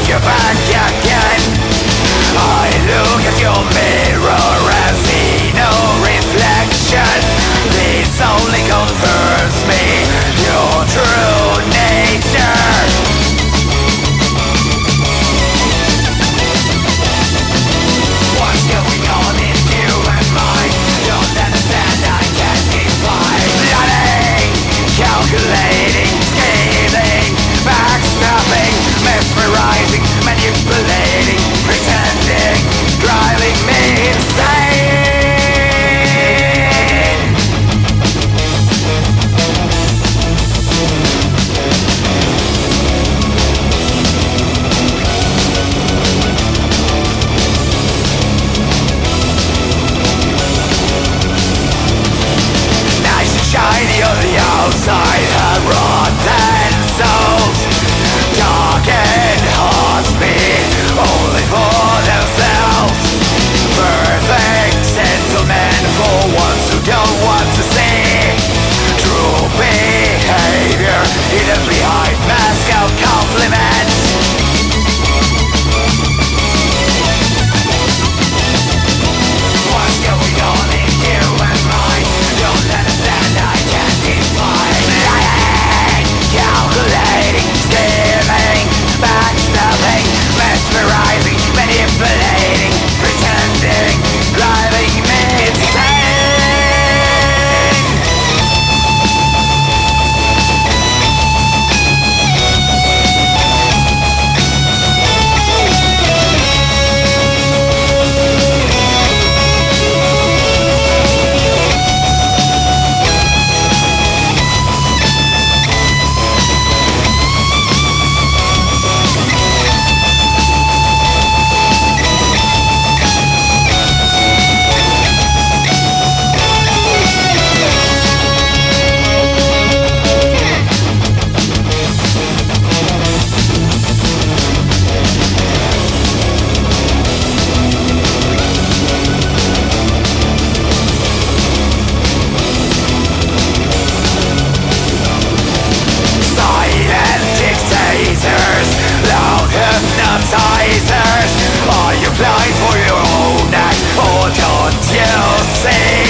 you back again. I look at your mirror and see no reflection. This only confirms me your true nature. What's going on in you and mine? Don't understand, I can't define. Planning, calculating, scheming, backstabbing, mesmerizing, manipulating, pretending, driving me insane. Nice and shiny on the outside, have rotten souls. Darkened hearts beat only for themselves. Perfect gentlemen for ones who don't want to see true behavior hidden behind mask of compliments. What's going on in you and mine? Don't understand, I can't define. Lying, calculating, scheming, backstabbing, mesmerizing, manipulating, pretending, driving me insane. Hypnotizers, are you blind for your own act, or don't you see?